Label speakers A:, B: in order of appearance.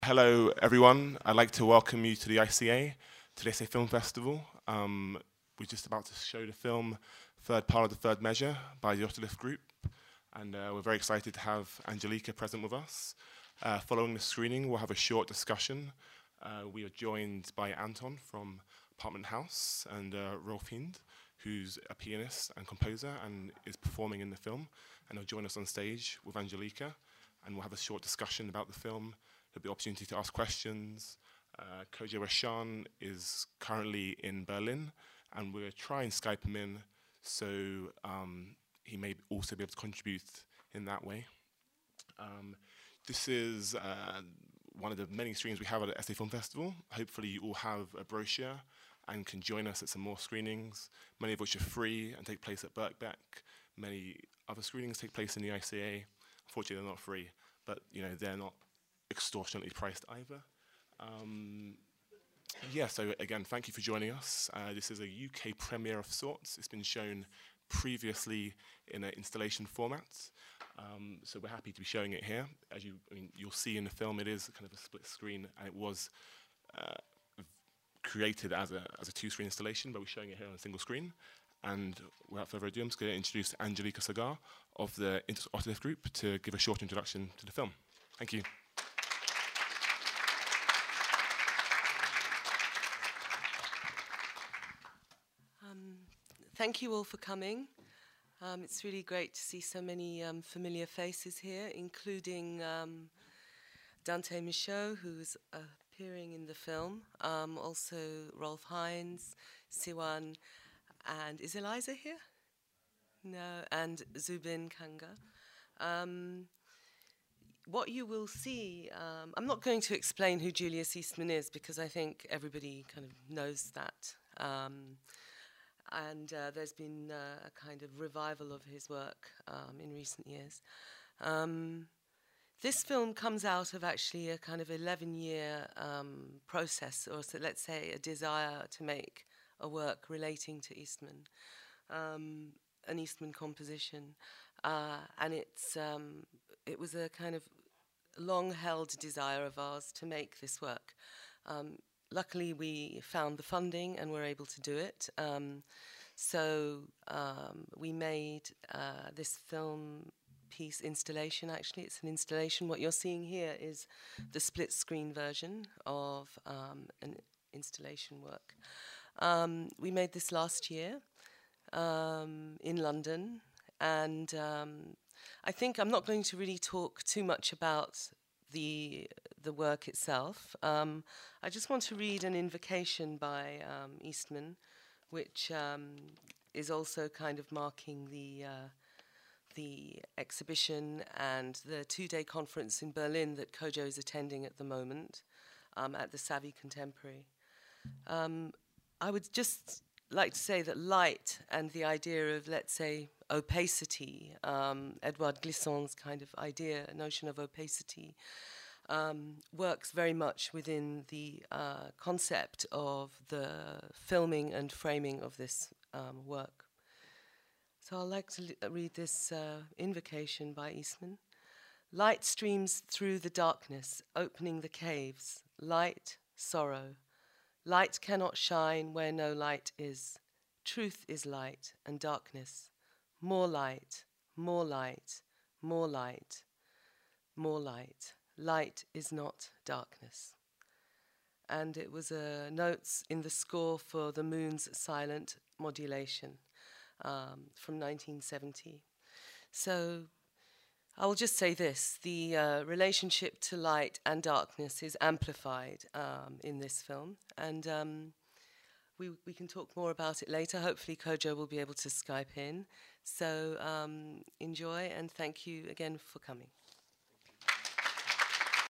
A: Hello, everyone. I'd like to welcome you to the ICA, to the ICA Film Festival. We're just about to show the film Third Part of the Third Measure by the Autolift Group, and we're very excited to have Angelica present with us. Following the screening, we'll have a short discussion. We are joined by Anton from Apartment House and Rolf Hind, who's a pianist and composer and is performing in the film, and he'll join us on stage with Angelica, and we'll have a short discussion about the film. There'll be opportunity to ask questions. Kojo Rashan is currently in Berlin, and we're trying to Skype him in, so he may also be able to contribute in that way. This is one of the many screenings we have at the SA Film Festival. Hopefully you all have a brochure and can join us at some more screenings, many of which are free and take place at Birkbeck. Many other screenings take place in the ICA. Unfortunately, they're not free, but they're not extortionately priced either. So again, thank you for joining us. This is a UK premiere of sorts. It's been shown previously in an installation format, so we're happy to be showing it here. As you'll see in the film, it is kind of a split screen, and it was created as a two-screen installation, but we're showing it here on a single screen. And without further ado, I'm just going to introduce Angelica Sagar of the Autolift Group to give a short introduction to the film. Thank you.
B: Thank you all for coming. It's really great to see so many familiar faces here, including Dante Michaud, who's appearing in the film, also Rolf Heinz, Siwan, and is Eliza here? No, and Zubin Kanga. What you will see, I'm not going to explain who Julius Eastman is because I think everybody kind of knows that. And there's been a kind of revival of his work in recent years. This film comes out of actually a kind of 11-year process, or so let's say a desire to make a work relating to Eastman, an Eastman composition. And it was a kind of long-held desire of ours to make this work. Luckily, we found the funding and were able to do it. So we made this film piece installation. Actually, it's an installation. What you're seeing here is the split screen version of an installation work. We made this last year in London. And I think I'm not going to really talk too much about the work itself. I just want to read an invocation by Eastman, which is also kind of marking the exhibition and the 2-day conference in Berlin that Kojo is attending at the moment at the Savvy Contemporary. I would just like to say that light and the idea of, let's say, opacity, Edouard Glissant's kind of notion of opacity, works very much within the concept of the filming and framing of this work. So I'd like to read this invocation by Eastman. Light streams through the darkness, opening the caves. Light, sorrow. Light cannot shine where no light is. Truth is light and darkness. More light, more light, more light, more light. Light is not darkness. And it was notes in the score for The Moon's Silent Modulation from 1970. So I will just say this, the relationship to light and darkness is amplified in this film, and we can talk more about it later. Hopefully Kojo will be able to Skype in. So enjoy, and thank you again for coming.